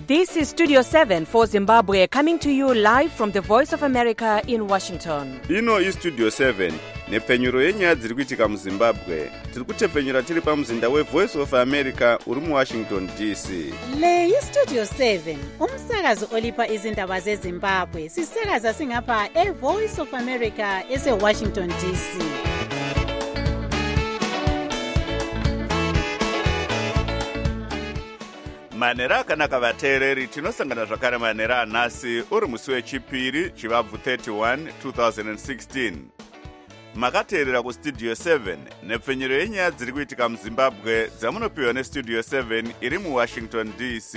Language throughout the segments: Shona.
This is Studio 7 for Zimbabwe, coming to you live from the Voice of America in Washington. Ino is Studio 7, nepfenyuro yenyaya dziri kuitika muZimbabwe. Tiri kutepfenyura tiri pamuzinda weVoice of America uri muWashington DC. Le iStudio 7, umsakazi olipa izindaba zeZimbabwe. Sisakaza singapha eVoice of America eseWashington DC. Manera akanaka vateereri, tinosangana zvakare manera anhasi uri musi wechipiri chivabvu 31 2016. Makateerera kuStudio 7 nepfenyuro yenyaya dziri kuitika muZimbabwe dzamunopiwa neStudio 7 iri muWashington DC.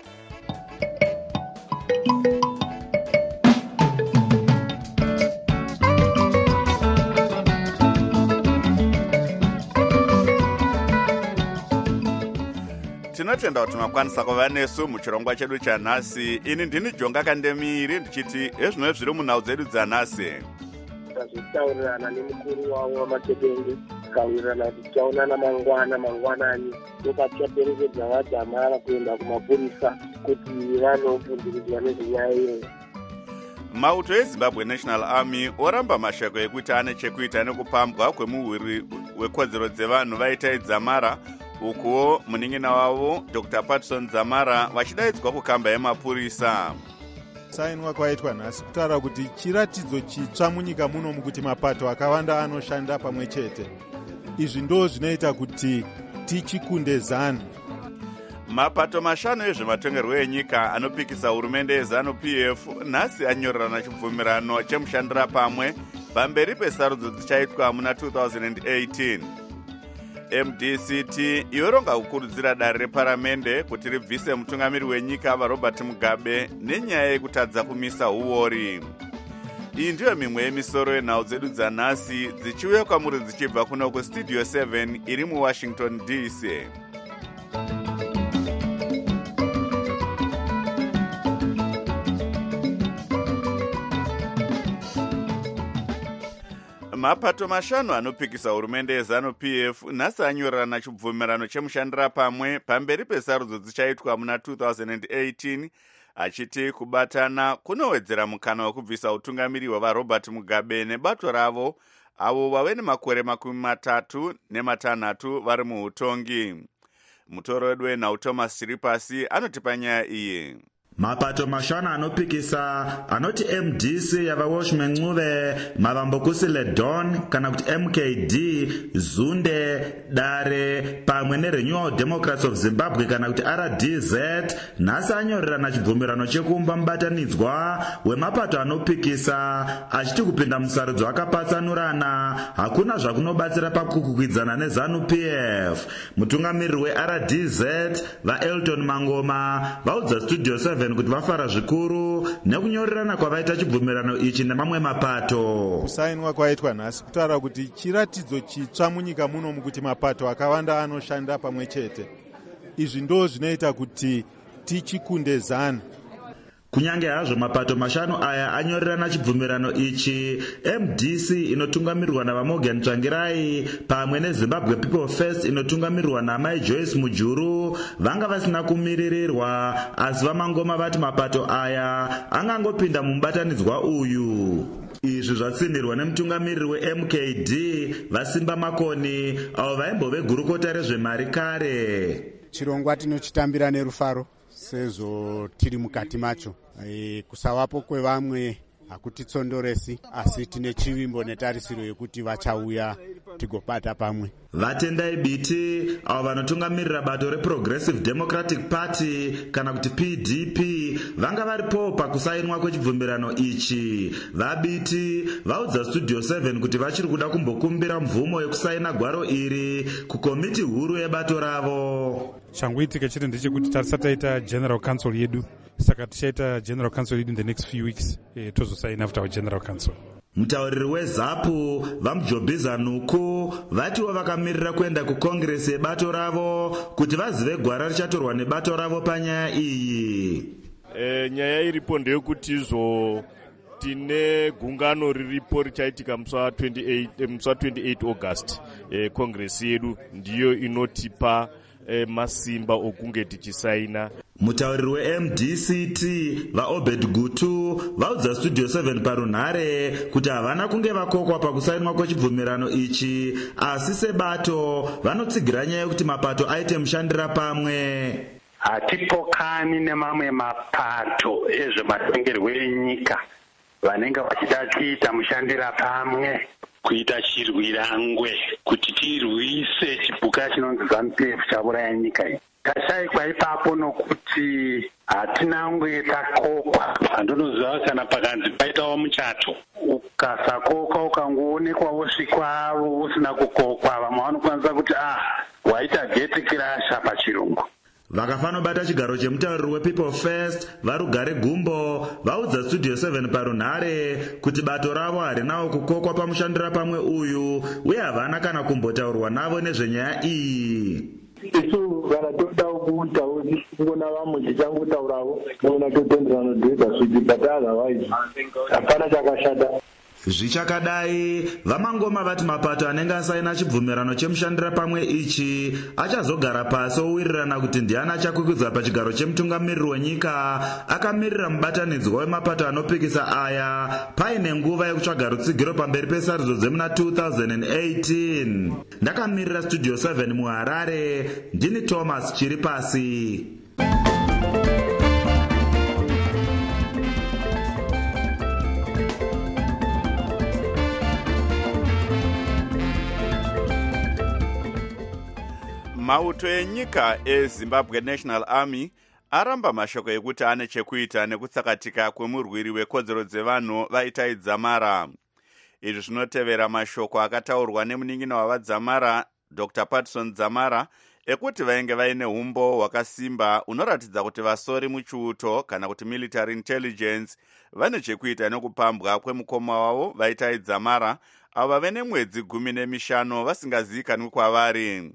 Tinotenda kuti makwanisa kuva nesu muchirongwa chedu chanhasi. Ini ndini Jonga Kandemiri ndichiti ezvino zviri munhau dzedu dzanhasi. Tazvitaurirana nemukuru wavo wamaTebende, tikawirirana kuti tichaonana mangwanani, tokatichaperekedza vadzamara kuenda kumapurisa kuti vanofundiridzwa nezvenyaya iyoyo. Mauto eZimbabwe National Army oramba mashoko ekuti ane chekuita nekupambwa kwemuhwiri wekodzero dzevanhu vaita idzamara, ukuwo munin'ina wavo Dr. Patson Dzamara vachidaidzwa kukamba yemapurisa. Sainwa kwaitwa nhasi kutaura kuti chiratidzo chitsva munyika muno mukuti mapato akawanda anoshanda pamwe chete. Izvi ndo zvinoita kuti tichikunde ZANU. Mapato mashanu ezvematongerwo enyika anopikisa hurumende yeZANU-PF nhasi anyorerana chibvumirano chemushandira pamwe pamberi pesarudzo dzichaitwa muna 2018. MDCT yoronga kukurudzira dare reparamende kuti ribvise mutungamiri wenyika vaRobert Mugabe nenyaya yekutadza kumisa uori. Iyi ndiyo mimwe yemisoro yenhau dzedu dzanhasi dzichiuya kwamuri dzichibva kuno kuStudio 7 iri muWashington DC. Mapato mashanu anopikisa hurumende yeZANU-PF nhasi anyorerana chibvumirano chemushandira pamwe pamberi pesarudzo dzichaitwa muna 2018, achiti kubatana kunowedzera mukana wekubvisa utungamiri hwavaRobert Mugabe nebato ravo avo vave nemakore 36 vari muutongi. Mutoro wedu wenhau Thomas Chiripasi anotipa nyaya iyi. Mapato mashanu anopikisa anoti MDC yava Watchman Ncube, Mavambokusile Dawn kana kuti MKD, Zunde, Dare pamwe neRenewal Democrats of Zimbabwe kana kuti RDZ nhasi anyorerana chibvumirano chekuumba mubatanidzwa wemapato anopikisa achiti kupinda musarudzo akapatsanurana hakuna zvakunobatsira pakukwidzana neZANU-PF. Mutungamiriri weRDZ vaElton Mangoma vaudza Studio 7 kuti vafara zvikuru nekunyorerana kwavaita chibvumirano ichi nemamwe mapato. Kusainwa kwaitwa nhasi kutaura kuti chiratidzo chitsva munyika muno mukuti mapato akawanda anoshanda pamwe chete. Izvi ndo zvinoita kuti tichikunde ZANU. Kunyange hazvo mapato mashanu aya anyorerana chibvumirano ichi, MDC inotungamirirwa naVaMorgan Tsvangirai pamwe neZimbabwe People First inotungamirirwa naMai Joyce Mujuru vanga vasina kumiririrwa, asi vaMangoma vati mapato aya angangopinda mumubatanidzwa uyu. Izvi zvatsindirwa nemutungamiriri weMKD Vasimba Makoni avo vaimbove gurukota rezvemari kare. Chirongwa tinochitambira nerufaro sezvo tiri mukati macho. Kusawapo kwevamwe hakutitsondoresi, asi tine chivimbo netarisiro yekuti vachauya tigobata pamwe. Vatendai Biti avo vanotungamirira bato reProgressive Democratic Party kana kuti PDP vanga varipo pakusainwa kwechibvumirano ichi. VaBiti vaudza Studio 7 kuti vachiri kuda kumbokumbira mvumo yekusaina gwaro iri kukomiti huru yebato ravo. Changoitika chete ndechekuti tarisati taita General Council yedu, saka tichaita General Council yedu in the next few weeks, tozosaina after our General Council. Mutauriri weZAPU vaMujobhiza Nuku vatiwo vakamirira kuenda kukongresi yebato ravo kuti vazive gwara richatorwa nebato ravo panyaya iyi. Nyaya iripo ndeyekuti tine gungano riripo richaitika musi 28 August. Kongresi yedu ndiyo inotipa masimba okunge tichisaina. Mutauriri weMDCT vaObed Gutu vaudza Studio 7 parunhare kuti havana kunge vakokwa pakusainwa kwechibvumirano ichi, asi sebato vanotsigira nyaya yekuti mapato aite mushandira pamwe. Hatipokani nemamwe mapato ezvematongerwo enyika vanenge vachida kuita mushandira pamwe kuita chirwirangwe kuti tirwise chipuka chinonzi ZANU-PF chauraya nyika iyi. Tashayikwa ipapo nokuti hatina kunge takokwa. Handinoziva kana pakanzi paitawo muchato ukasakokwa ukangoonekwa wosvikwa usina kukokwa, vamwe vanokwanisa kuti waita gate crash pachirungu. Vakafanobata chigaro chemutauriri wePeople First Varugare Gumbo vaudza Studio 7 parunhare kuti bato ravo harinawo kukokwa pamushandira pamwe uyu uye havana kana kumbotaurwa navo nezvenyaya iyi. Isu kana todawo kutaura ngona vamwe tichangotaurawo nona totenderana dhega svichibhadhara waizi hapana chakashata. Zvichakadai vamangoma vati mapato anenge asaina chibvumirano chemushandira pamwe ichi achazogara pasi owirirana kuti ndiani achakwikwidzwa pachigaro chemutungamiriri wenyika akamirira mubatanidzwa wemapato anopikisa aya paine nguva yekutsvaga rutsigiro pamberi pesarudzo dzemuna 2018. Ndakamirira Studio 7 muHarare, ndini Thomas Chiripasi. Mauto enyika eZimbabwe National Army aramba mashoko ekuti ane chekuita nekutsakatika kwemurwiri wekodzero dzevanhu vaitai Dzamara. Izvi zvinotevera mashoko akataurwa nemunin'ina wavadzamara Dr. Patson Dzamara ekuti vainge vaine umbo hwakasimba unoratidza kuti vasori muchiuto kana kuti military intelligence vane chekuita nekupambwa kwemukoma wavo vaitai Dzamara avo vave nemwedzi 15 vasingazivikanwi kwavari.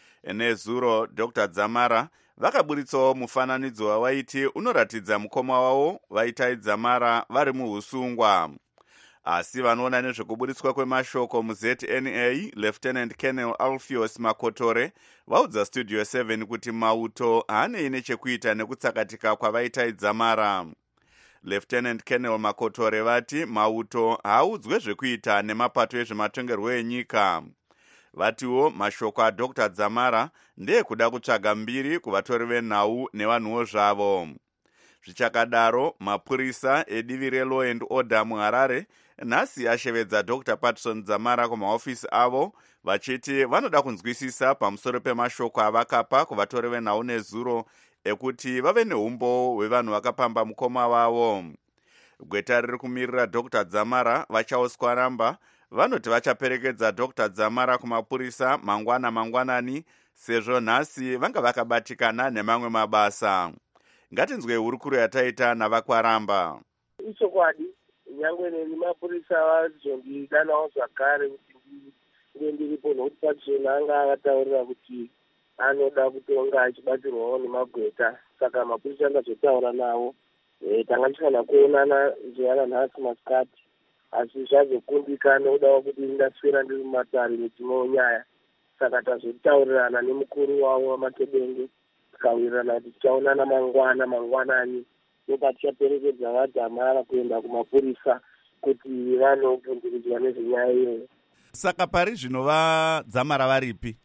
Nezuro Dr. Dzamara vakaburitsawo mufananidzo wawaiti unoratidza mukoma wavo vaitai Dzamara vari muhusungwa. Asi vanoona nezvekuburitswa kwemashoko muZNA Lieutenant Colonel Alpheus Makotore vaudza Studio 7 kuti mauto haanei nechekuita nekutsakatika kwavaitai Dzamara. Lieutenant Colonel Makotore vati mauto haaudzwe zvekuita nemapato ezvematongerwo enyika. Vatiwo mashoko aDr. Dzamara ndeyekuda kutsvaga mbiri kuvatori venhau nevanhuwo zvavo. Zvichakadaro, mapurisa edivi reLaw and Order muHarare nhasi ashevedza Dr. Patson Dzamara kumahofisi avo vachiti vanoda kunzwisisa pamusoro pemashoko avakapa kuvatori venhau nezuro ekuti vave neumbo hwevanhu vakapamba mukoma wavo. Gweta riri kumirira Dr. Dzamara vachauswa ramba vanoti vachaperekedza Dr. Dzamara kumapurisa mangwanani sezvo nhasi vanga vakabatikana nemamwe mabasa. Ngatinzwe hurukuro yataita navakwaramba. Ichokwadi nyangwe nemapurisa vazondidanawo zvakare kuti ndive ndiripo nokuti Patson anga akataurira kuti anoda kutonga achibatirwawo nemagweta, saka mapurisa angazotaura navo. Tanga tichana kuonana zuva nhasi masikati, asi zvazokundikana nekuda kuti ndaswera ndiri mumatare nedzimwewo nyaya, saka tazotaurirana nemukuru wavo wamatebenge tikawirirana kuti tichaonana mangwanani ndopa tichaperekedza vaDzamara kuenda kumapurisa kuti vanobvunziridzwa nezvenyaya iyoyo. Saka pari zvino vaDzamara varipi?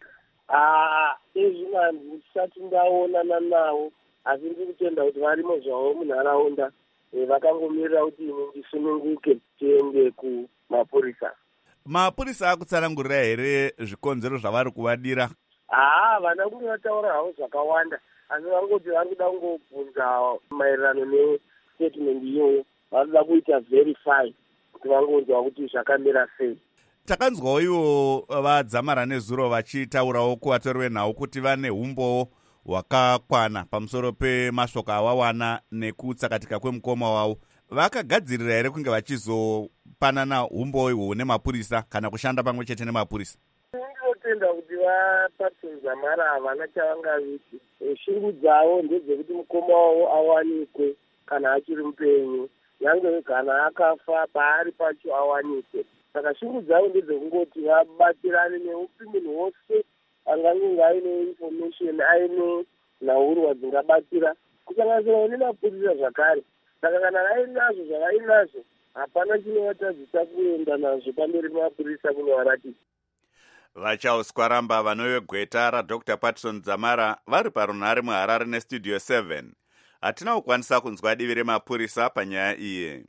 Ezvino handisati ndaonana navo, asi ndiri kutenda kuti varimo zvavo munharaunda vakangomirira kuti ini ndisununguke tiende kumapurisa. Mapurisa akutsanangurira here zvikonzero zvavari kuvadira? Vana kuti vataura havo zvakawanda, asi vangoti vari kuda kungobvunza maererano nestatement iyoyo, varikuda kuita verify kuti vangonzwa kuti zvakamira sei. Takanzwawo ivo vaDzamara nezuro vachitaurawo kuvatori venhau kuti vane umbo hwakakwana pamusoro pemashoko awawana nekutsakatika kwemukoma wavo. Vakagadzirira here kunge vachizopanana umbo ihwo nemapurisa kana kushanda pamwe chete nemapurisa? Ndinotenda kuti vaPatson Dzamara havana chavangaviti. Shungu dzavo ndedzekuti mukoma wavo awanikwe kana achiri mupenyu, nyangwe kana akafa paari pacho awanikwe. Saka shungu dzavo ndedzekungoti vabatirane neupi munhu wose angange aine information, aine nhaurwa dzingabatsira kusanganisira nemapurisa zvakare. Saka kana vainazvo zvavainazvo, hapana chinovatadzisa kuenda nazvo pamberi pemapurisa kunovaratidza. Vachauswaramba vanovegweta radr Patson Dzamara vari parunhare muHarare nestudio 7. Hatina kukwanisa kunzwa divi remapurisa panyaya iyi.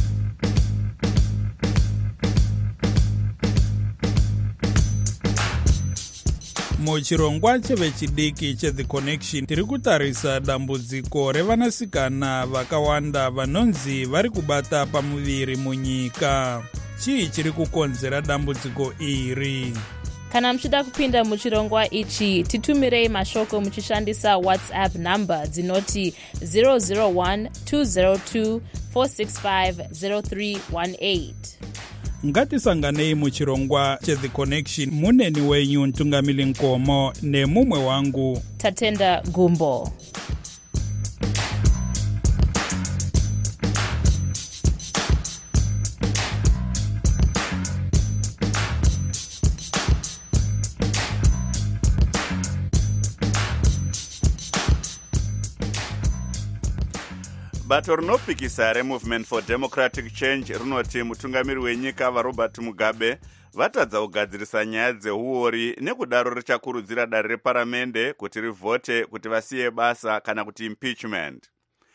Muchirongwa chevechidiki cheThe Connection tiri kutarisa dambudziko revanasikana vakawanda vanonzi vari kubata pamuviri munyika. Chii chiri kukonzera dambudziko iri? Kana muchida kupinda muchirongwa ichi, titumirei mashoko muchishandisa WhatsApp number dzinoti 001-202-465-0318. Ngatisanganei muchirongwa cheThe Connection. Muneni wenyu Ntungamili Nkomo nemumwe wangu Tatenda Gumbo. Bato rinopikisa reMovement for Democratic Change rinoti mutungamiri wenyika vaRobert Mugabe vatadza kugadzirisa nyaya dzeuori, nekudaro richakurudzira dare reparamende kuti rivhote kuti vasiye basa kana kuti impeachment.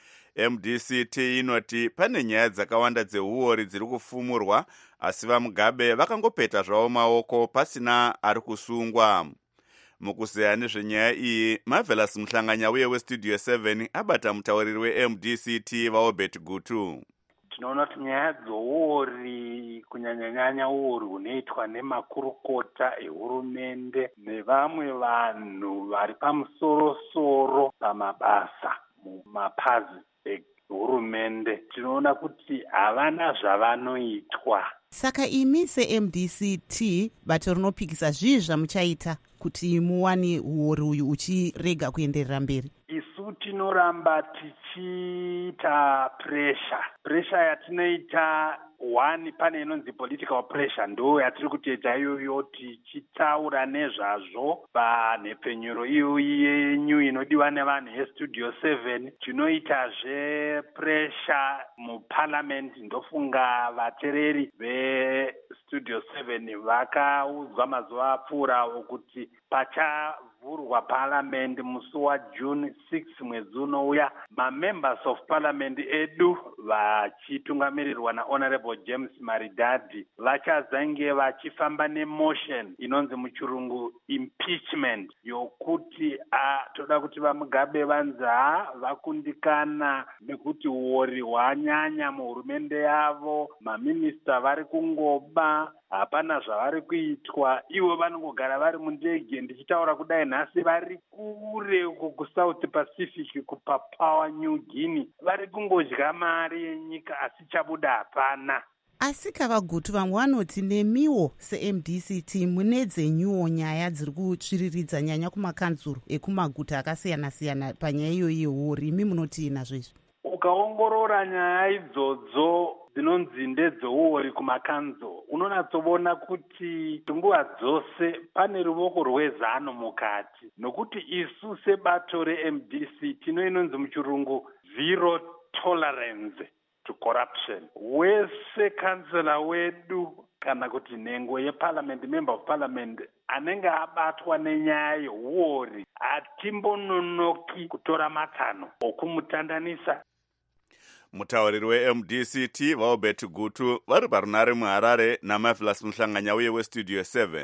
MDCT inoti pane nyaya dzakawanda dzeuori dziri kufumurwa, asi vaMugabe vakangopeta zvavo maoko pasina ari kusungwa. Mukuzeya nezvenyaya iyi, Marvelous Muhlanganya uye westudio 7 abata mutauriri weMDCT vaObert Gutu. Tinoona kuti nyaya dzouori, kunyanyanyanya uori hunoitwa nemakurukota ehurumende nevamwe vanhu vari pamusoro-soro pamabasa mumapazi ehurumende, tinoona kuti havana zvavanoitwa. Saka imi seMDCT, bato rinopikisa zvii zvamuchaita kuti muwane uori uyu uchirega kuenderera mberi? Isu tinoramba tichiita pressure yatinoita. One, pane inonzi political pressure, ndo yatiri kutoita iyoyo, tichitaura nezvazvo panhepfenyuro iyoyi yenyu inodiwa nevanhu yestudio 7. Tinoitazve pressure muparliament. Ndofunga vateereri vestudio 7 vakaudzwa mazuva apfuurawo kuti pachavhurwa parliament musi waJune 6 mwedzi unouya, mamembers of parliament edu vachitungamirirwa naHonorable James Maridadi vachazange vachifamba nemotion inonzi muchirungu impeachment, yokuti toda kuti vaMugabe vanzi vakundikana nekuti uori hwanyanya muhurumende yavo, maminista vari kungoba, hapana zvavari kuitwa, ivo vanongogara vari mundege. Ndichitaura kudai nhasi vari kure uko kuSouth Pacific, kuPapua New Guinea, vari kungodya mari yenyika asi chabuda hapana. Asi Kavagutu, vamwe vanoti nemiwo seMDCT mune dzenyuwo nyaya dziri kutsviriridza nyanya kumakanzuro ekumaguta akasiyana-siyana panyaya iyoyi yehuori. Imi munoti nazvo izvi? Ukaongorora nyaya idzodzo dzinonzi ndedzeuori kumakanzo, unonatsoona kuti nguva dzose pane ruoko rwezano mukati, nokuti isu sebato reMDC tino inonzi muchirungu zero tolerance to corruption. Wese kansela wedu kana kuti nhengo yeparliament, member of parliament, anenge abatwa nenyaya yeuori, hatimbononoki kutora matsano okumutandanisa. Mutauriri weMDCT vaObert Gutu vari parunhare muHarare naMarvelous Muhlanganya uye westudio 7.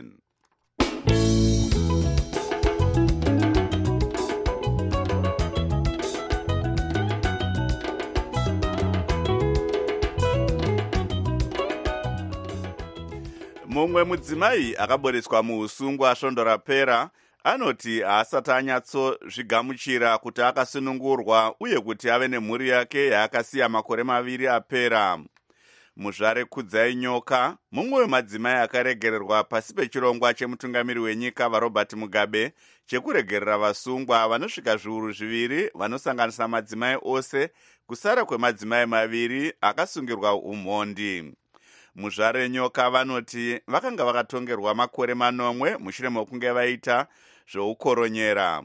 Mumwe mudzimai akaboreswa muusungwa svondo rapera anoti haasati anyatsozvigamuchira kuti akasunungurwa uye kuti ave nemhuri yake yaakasiya makore 2 apera. Muzvare Kudzai Nyoka, mumwe wemadzimai akaregererwa pasi pechirongwa chemutungamiri wenyika vaRobert Mugabe chekuregerera vasungwa vanosvika zviuru 2 vanosanganisa madzimai ose kusara kwemadzimai 2 akasungirwa umhondi. Muzvare Nyoka vanoti vakanga vakatongerwa makore 8 mushure mekunge vaita zveukoronyera.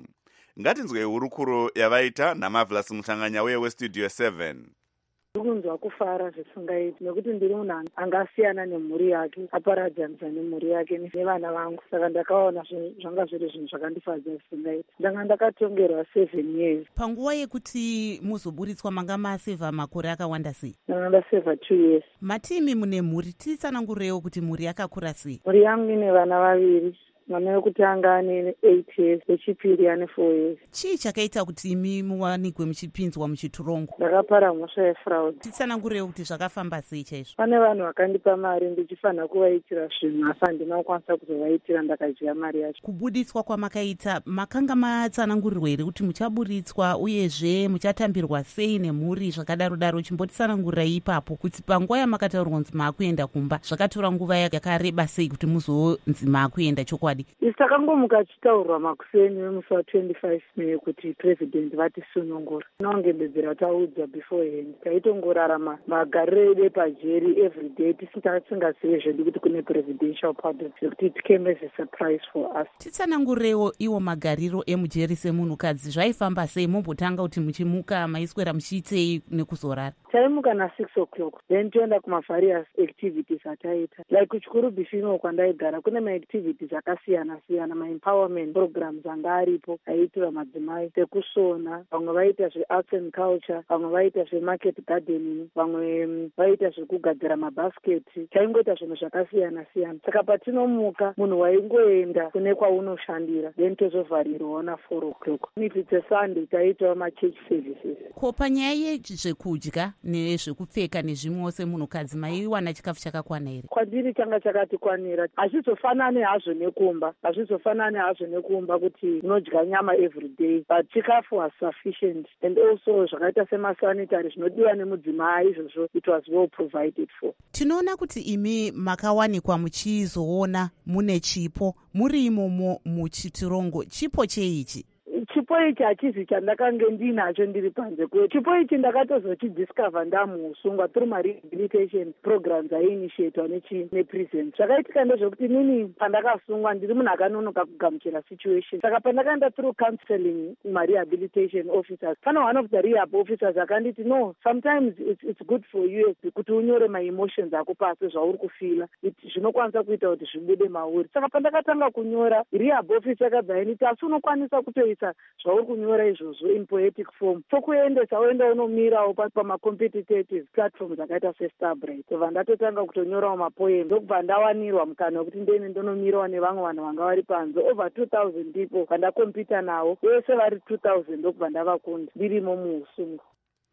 ngatinzwe hurukuro yavaita naMarvelous Muhlanganya uye westudio 7. Ndikunzwa kufara zvisingaiti nekuti ndiri munhu angasiyana nemhuri yake, aparadzanisa nemhuri yake nevana vangu. Saka ndakaona zvanga zviri zvinhu zvakandifadza zvisingaiti. Ndanga ndakatongerwa 7 years. Panguva yekuti muzoburitswa manga masevha makore akawanda sei? Ndanga ndasevha 2 years. Matimi mune mhuri, titsanangurewo kuti mhuri yakakura sei? Mhuri yangu ine vana vaviri. Mwana wekutanga ane 8 years, wechipiri ane 4 years. Chii chakaita kuti imi muwanikwe muchipinzwa muchiturongo? Ndakapara mhosva yefraud. Titsanangurewo kuti zvakafamba sei chaizvo? Pane vanhu vakandipa mari ndichifanira kuvaitira zvinhu asi handina kukwanisa kuzovaitira, ndakadya mari yacho. Kubuditswa kwamakaita makanga matsanangurirwa here kuti muchaburitswa uyezve muchatambirwa sei nemhuri zvakadaro daro? Chimbotitsanangurirai ipapo kuti panguva yamakataurirwa kunzi maakuenda kumba zvakatora nguva yakareba sei kuti muzonzi maakuenda chokwadi? Isi takangomuka tichitaurwa makuseni wemusi wa25 May kuti president vati sunungura. Tinongembedzera taudzwa beforehand. Taitongorarama magariro edu epajeri everyday tisingazive zvedu kuti kune presidential pardon. Zvekuti it came as a surprise for us. Titsanangurewo iwo magariro emujeri semunhukadzi zvaifamba sei? Mombotanga kuti muchimuka maiswera muchiitei nekuzorara? Taimuka na6 o'clock then toenda kumavarious activities ataita. Like kuchikuru bifino kwandaigara kune maactivities akasiyana-siyana, ma-empowerment programs anga aripo aiitira madzimai, sekusona, vamwe vaita zve-arts and culture, vamwe vaita zve-market gardening, vamwe vaita zvekugadzira mabasketi. Taingoita zvinhu zvakasiyana-siyana. Saka patinomuka munhu waingoenda kune kwaunoshandira then tozovharirwawo na4 o'clock. If it's a Sunday taiitawo ma-church services. Ko panyaya yezvekudya nezvekupfeka nezvimwewo semunhukadzi maiwana chikafu chakakwana here? Kwandiri changa chakatikwanira. Hazvizofanani hazvo nekumba, hazvizofanani hazvo nekumba kuti unodya nyama everyday, but chikafu was sufficient, and also zvakaita semasanitary zvinodiwa nemudzimai izvozvo it was well provided for. Tinoona kuti imi makawanikwa muchizoona mune chipo muri imomo muchitirongo. Chipo cheichi? Chipo ichi hachizi chandakange ndinacho ndiri panze kwedu. Chipo ichi ndakatozochidiscover ndamuusungwa through ma-rehabilitation programs aiinitiatwa neprison. Zvakaitika ndezvekuti inini pandakasungwa ndiri munhu akanonoka kugamuchira situation. Saka pandakaenda through counseling ma-rehabilitation officers, pane one of the rehab officers akanditi no, sometimes it's good for you kuti unyore ma-emotions ako pasi zvauri kufila, zvinokwanisa kuita kuti zvibude mauri. Saka pandakatanga kunyora, rehab officer akabva yaniti asi unokwanisa kutoisa zvauri kunyora izvozvo in poetic form, tokuendesa woenda unomirawo pamacompetitive platforms akaita seStarbright. Tobva ndatotanga kutonyorawo mapoem, ndokubva ndawanirwa mukana wekuti ndiende ndonomirawo nevamwe vanhu vanga vari panze over 2000 people vandakompita navo, vese vari 2000 ndokubva ndavakunda ndirimo muusungwa.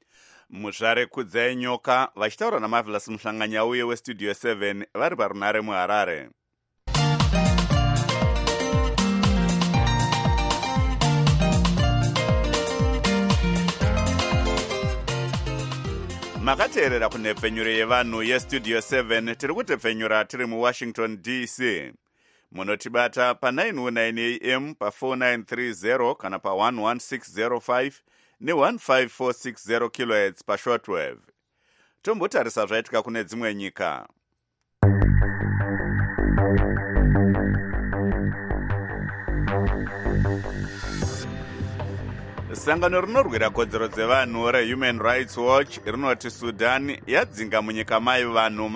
Muzvare kudzai nyoka vachitaura naMarvelous Muhlanganya uye westudio 7 vari parunare muHarare. Makateerera kunhepfenyuro yevanhu yestudio 7 tiri kutepfenyura tiri muWashington DC. Munotibata pa909 AM pa4930 kana pa11605 ne15460 kHz pashortwave. Tombotarisa zvaitika kune dzimwe nyika. Sangano rinorwira kodzero dzevanhu reHuman Rights Watch rinoti Sudan yadzinga munyika mayo vanhu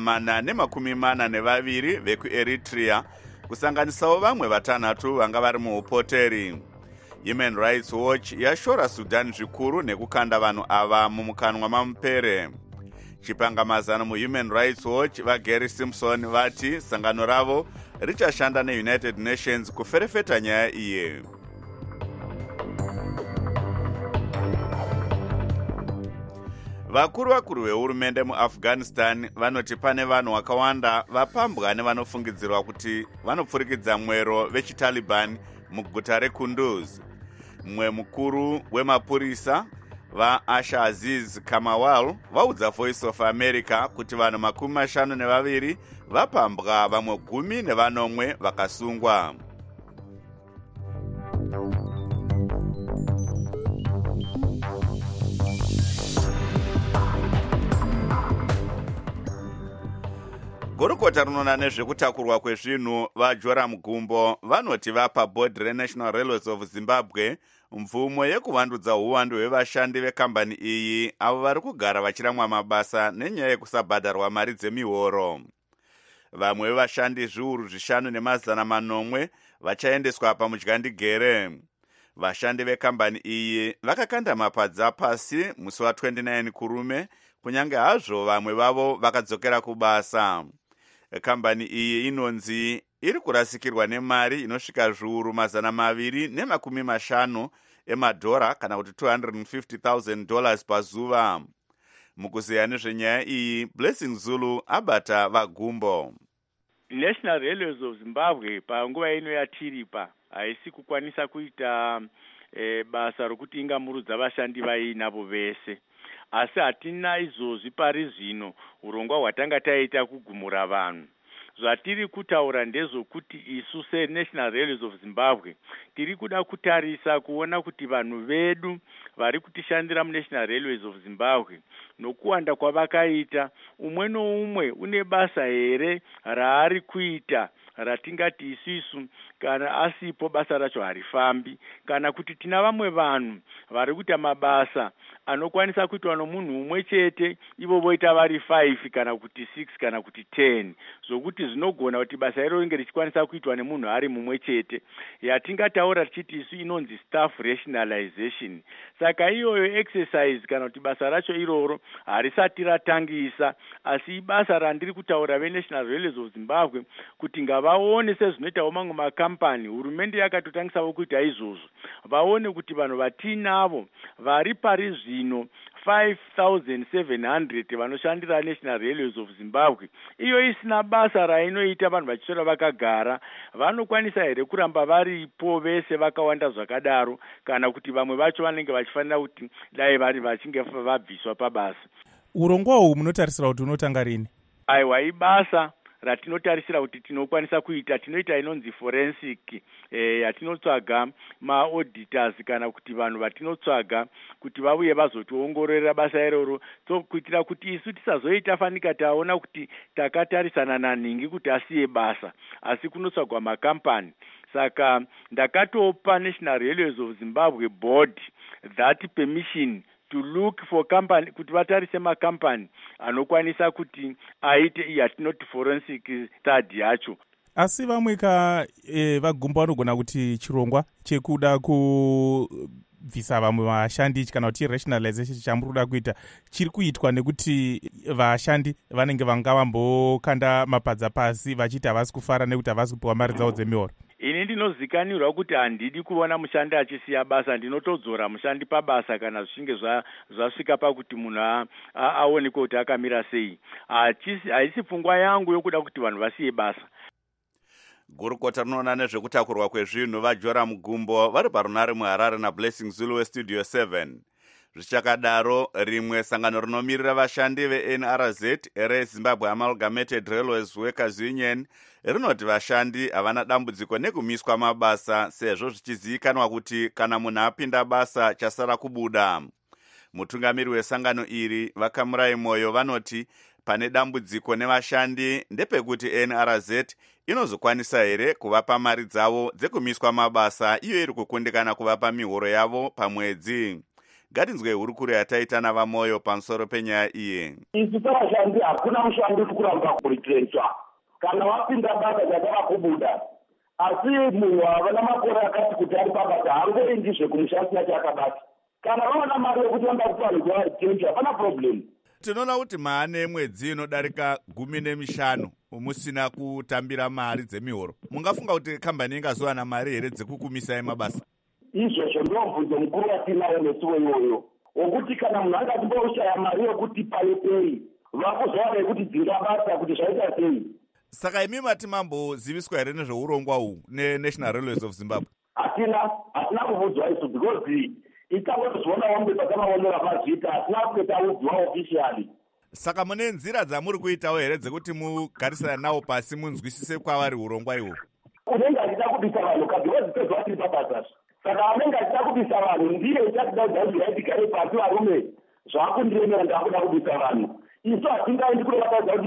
442 vekuEritrea kusanganisawo vamwe 3 vanga vari muupoteri. Human Rights Watch yashora Sudan zvikuru nekukanda vanhu ava mumukanwa mamupere. Chipangamazano muHuman Rights Watch vaGary Simpson vati sangano ravo richashanda neUnited Nations kuferefeta nyaya iye. Vakuru vehurumende muAfghanistan vanoti pane vanhu vakawanda vapambwa nevanofungidzirwa kuti vanopfurikidza mwero vechiTaliban muguta reKunduz. Mumwe mukuru wemapurisa vaAsha Aziz Kamawal vaudza Voice of America kuti vanhu 52 vapambwa, vamwe 10 vakasungwa. gurukota rinoona nezvekutakurwa kwezvinhu vaJoram Gumbo vanoti vapa bhodhi reNational Railways of Zimbabwe mvumo yekuvandudza uwandu hwevashandi vekambani iyi avo vari kugara vachiramwa mabasa nenyaya yekusabhadharwa mari dzemihoro. Vamwe vevashandi zviuru 5,900 vachaendeswa pamudyandigere. Vashandi vekambani iyi vakakanda mapadza pasi musi wa29 kurume, kunyange hazvo vamwe vavo vakadzokera kubasa. Kambani iyi inonzi iri kurasikirwa nemari inosvika zviuru 250 emadhora kana kuti $250,000 pazuva. Mukuziya nezvenyaya iyi, Blessing Zulu abata vaGumbo. National Railways of Zimbabwe panguva ino yatiripa haisi kukwanisa kuita basa rokuti ingamurudza vashandi vainavo vese. Asi hatina izvozvi pari zvino urongwa hwatanga taita kugumura vanhu. Zvatiri kutaura ndezvokuti isu seNational Railways of Zimbabwe tiri kuda kutarisa kuona kuti vanhu vedu vari kutishandira muNational Railways of Zimbabwe nokuwanda kwavakaita, umwe noumwe une basa here raari kuita ratingati isusu kana asipo basa racho harifambi, kana kuti tina vamwe vanhu vari kuita mabasa anokwanisa kuitwa nomunhu umwe chete ivo voita vari 5 kana kuti 6 kana kuti 10, zvokuti zvinogona kuti basa iro ringe richikwanisa kuitwa nemunhu ari mumwe chete. Yatingataura tichiti isu inonzi staff rationalization. Saka iyoyo exercise kana kuti basa racho iroro harisati ratangisa, asi ibasa randiri kutaura veNational Railways of Zimbabwe kuti ngavaone sezvinoitawo mamwe makampani. Hurumende yakatotangisawo kuita izvozvo, vaone kuti vanhu vatinavo vari pari zvino 5,700 vanoshandira National Railways of Zimbabwe, iyo isina basa rainoita vanhu vachisora vakagara, vanokwanisa here kuramba varipo vese vakawanda zvakadaro, kana kuti vamwe vacho vanenge vachifanira kuti dai vari vachinge vabviswa pabasa. Urongwa uhu munotarisira kuti unotanga rini? Aiwa, ibasa ratinotarisira kuti tinokwanisa kuita, tinoita inonzi forensic, yatinotsvaga maauditors kana kuti vanhu vatinotsvaga kuti vauye vazotiongororera basa iroro, kuitira kuti isu tisazoita fanika taona kuti takatarisana nanhingi kuti asiye basa, asi kunotsvagwa makampani. Saka ndakatopa National Railways of Zimbabwe board that permission to look for company, kuti vatarise makampani anokwanisa kuti aite yatinoti forensic study yacho. Asi vamwe vaGumbo vanogona kuti chirongwa chekuda kubvisa vamwe vashandi kana kuti rationalization chamuri kuda kuita chiri kuitwa nekuti vashandi vanenge vanga vambokanda mapadza pasi vachiti havasi kufara nekuti havasi kupiwa mari dzavo dzemihoro. Ini ndinozikanirwa kuti handidi kuona mushandi achisiya basa, ndinotodzora mushandi pabasa kana zvichinge zvasvika pakuti munhu aonekwe kuti akamira sei. Haisi pfungwa yangu yokuda kuti vanhu vasiye basa. Gurukota rinoona nezvekutakurwa kwezvinhu vaJoram Gumbo vari parunare muHarare naBlessing Zulu weStudio 7. Zvichakadaro, rimwe sangano rinomirira vashandi veNRZ reZimbabwe Amalgamated Railways Workers Union rinoti vashandi havana dambudziko nekumiswa mabasa, sezvo zvichizivikanwa kuti kana munhu apinda basa chasara kubuda. Mutungamiri wesangano iri Vakamurai Moyo vanoti pane dambudziko nevashandi ndepekuti NRZ inozokwanisa here kuvapa mari dzavo dzekumiswa mabasa iyo iri kukundikana kuvapa mihoro yavo pamwedzi. Ngatinzwe hurukuro yataita navaMoyo pamusoro penyaya iyi. Isu sevashandi hakuna mushandi uri kuramba kuritenswa kana wapinda basa chasara kubuda, asi munhu havana makore akati kuti ari pabasa haangoendi zvekumushandisa chakabata. Kana vaona mari yokuti vamba kuparidza ritenswa hapana problem. Tinoona kuti maane mwedzi inodarika 15 musina kutambira mari dzemihoro. Mungafunga kuti kambani ingazowana mari here dzekukumisai mabasa? Izvozvo ndobvunzo mukuru watinawo nesuwo iyoyo, wokuti kana munhu angatimboushaya mari yokuti palepei vakuzowana kuti dzinga basa kuti zvaita sei. Saka imi mati mamboziviswa here nezveurongwa uhu neNational Railways of Zimbabwe? Hatina kuvudzwa isu because itangotozviona wambe takamaonera mazvita, hatina kutaudzwa officially. Saka mune nzira dzamuri kuitawo here dzekuti mugarisana nawo pasi munzwisise kwavari urongwa ihwo? Unenge achida kubisa vanhu kadhiwozitezva tiri pabasa. Saka anenge achida kubisa vanhu ndiye ichatidaudza kuti yaitikare pasi varume zvakundiremera ndakuda kubisa vanhu. Isu hatingaendi kune vataudza kuti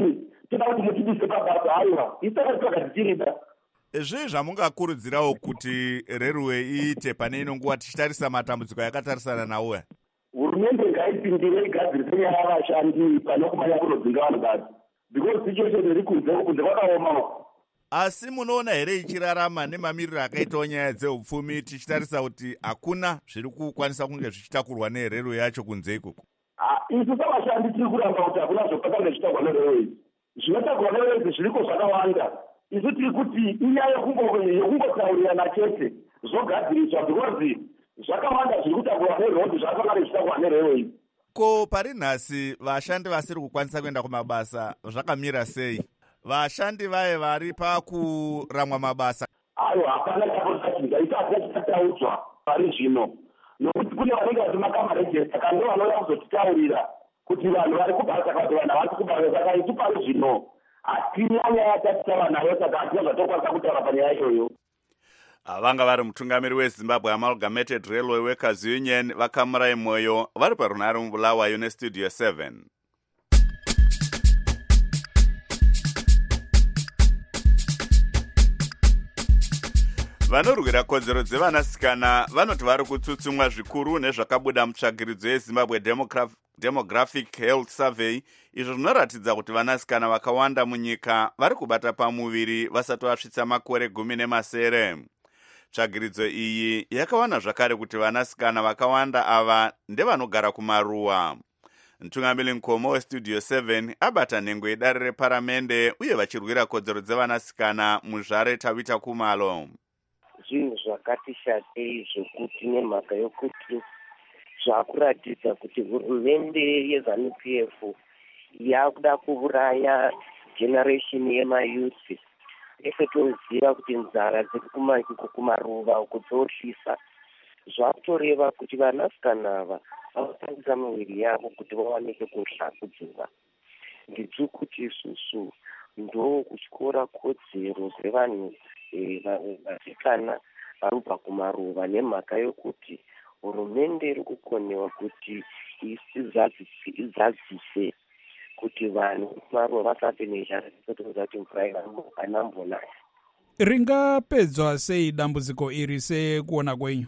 toda kuti mutibise pabasa. Aiwa, isaka takatichirida. Zvii zvamungakurudzirawo kuti railway iite pane ino nguva tichitarisa matambudziko yakatarisana nawo? Hurumende ngaipindire igadzirise nyaya yavashandi pane kumanya kunodzinga vanhu basi, because situation iri kunze kwakaoma. Asi munoona here ichirarama nemamiriro akaitawo nyaya dzeupfumi tichitarisa kuti hakuna zviri kukwanisa kunge zvichitakurwa nerailway yacho kunze ikoko? Isu savashandi tiri kuramba kuti hakuna zvakanga zvichitakurwa nerailway. Zvinotakurwa nerailway zviriko zvakawanda. Isu tiri kuti inyaya yekungotaurirana chete zvogadziriswa, because zvakawanda zviri kutakurwa nerodhi zvakanga zvichitakurwa nerailway. Ko pari nhasi vashandi vasiri kukwanisa kuenda kumabasa zvakamira sei? Vashandi vaye vari pakuramwa mabasa? Aiwa, hapana chakozvachinga. Isu hatina chataudzwa pari zvino, nokuti kune vanenge vati makamarejesta kando vanouya kuzotitaurira kuti vanhu vari kubasa kana kuti vanhu havasi kubasa. Saka isu pari zvino hatina nyaya yatataura nayo, saka hatina zvatokwanisa kutaura panyaya iyoyo. Vanga vari mutungamiri weZimbabwe Amalgamated Railway Workers Union Vakamurai Moyo vari parunhare muBulawayo neStudio 7. Vanorwira kodzero dzevanasikana vanoti vari kutsutsumwa zvikuru nezvakabuda mutsvagiridzo yeZimbabwe Demographic Health Survey, izvo zvinoratidza kuti vanasikana vakawanda munyika vari kubata pamuviri vasati vasvitsa makore 10. Tsvagiridzo iyi yakawana zvakare kuti vanasikana vakawanda ava ndevanogara kumaruwa. Mutungamiri mukoma weStudio 7 abata nhengo yedare reparamende uye vachirwira kodzero dzevanasikana muZvare Tavita Kumalo. Zvinhu zvakati shatei zvokuti nemhaka yokuti zvakuratidza kuti hurumende yeZANU-PF yakuda kuuraya generation yemayuthi. Ese toziva kuti nzara dziri kumaruva uko dzohlisa. Zvakutoreva kuti vanasikana ava vanoshandisa miviri yavo kuti vawanike kuhlakudziwa. Ndiri kuti isusu ndo kutyora kodzero dzevanhu vasikana varubva kumaruva, nemhaka yokuti hurumende iri kukonewa kuti izadzise kuti vanhu kumaruva vasafe nezhara dzinotoza kuti mvura inambonaya. Ringapedzwa sei dambudziko iri sekuona kwenyu?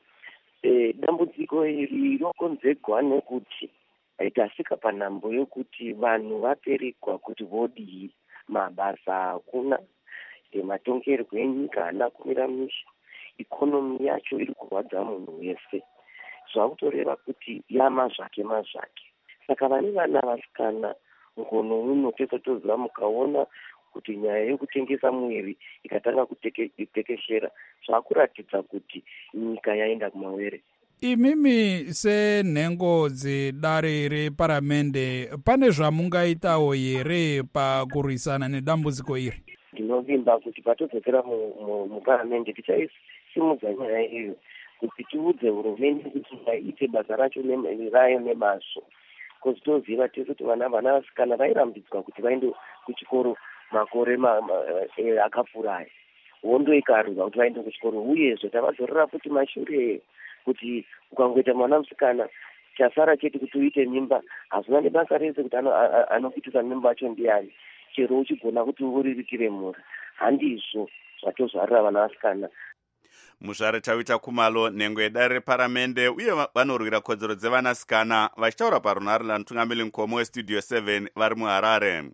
Dambudziko iri rokonzerwa nekuti tasvika panhambo yokuti vanhu vaperekwa kuti vodii, mabasa hakuna, matongerwo enyika haana kumira mushe, ikonomi yacho iri kurwadza munhu wese. Zvakutoreva kuti mazvake. Saka vane vana vasikana ngono uno tese toziva mukaona kuti nyaya yekutengesa mwiri ikatanga kutekeshera, zvakuratidza kuti nyika yaenda kumawere. Imimi senhengo dzedare reparamende pane zvamungaitawo here pakurwisana nedambudziko iri? Ndinovimba kuti patodzokera muparamende tichaisimudza nyaya iyo kuti tiudze hurumende kuti ngaite basa racho rayo nemazvo, because toziva tese kuti vana vasikana vairambidzwa kuti vaende kuchikoro makore akapfuuraya, hondo ikarwa kuti vaende kuchikoro, uyezve tavadzorora futi mashure kuti ukangoita mwana musikana chasara chete kuti uite mimba, hazina nebasa rese kuti anokuitisa mimba acho ndiani, chero uchigona kuti uriritire mhuri. Handizvo zvatozvarira vana vasikana. muZvare Tavita Kumalo, nhengo yedare reparamende uye vanorwira kodzero dzevanasikana vachitaura parunhare namutungamiri mukoma weStudio 7 vari muHarare.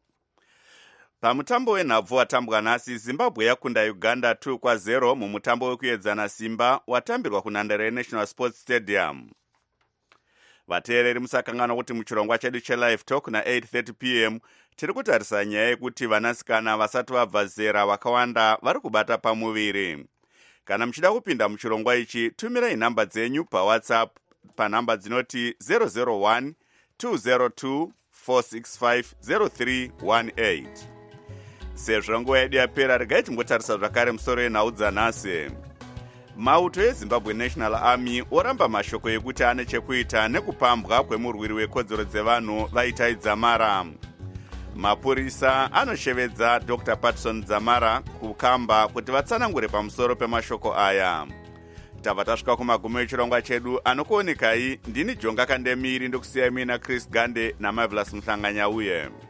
Pamutambo wenhabvu watambwa nhasi, Zimbabwe yakunda Uganda 2-0 mumutambo wekuedzana simba watambirwa kunhandare yeNational Sports Stadium. Vateereri musakangana kuti muchirongwa chedu cheLive Talk na8:30 p.m. tiri kutarisa nyaya yekuti vanasikana vasati vabva zera vakawanda vari kubata pamuviri. Kana muchida kupinda muchirongwa ichi, tumirai nhamba dzenyu paWhatsApp panhamba dzinoti 001 202 465 0318. Sezvo nguva yedu yapera, regai tingotarisa zvakare musoro yenhau dzanhasi. Mauto eZimbabwe National Army oramba mashoko ekuti ane chekuita nekupambwa kwemurwiri wekodzero dzevanhu Vaitai Dzamara. Mapurisa anoshevedza Dr. Patson Dzamara kukamba kuti vatsanangure pamusoro pemashoko aya. Tabva tasvika kumagumo echirongwa chedu. Anokuonekai ndini Jonga Kandemiri, ndokusiyai mina Chris Gande naMarvelous Mhlanganya uye.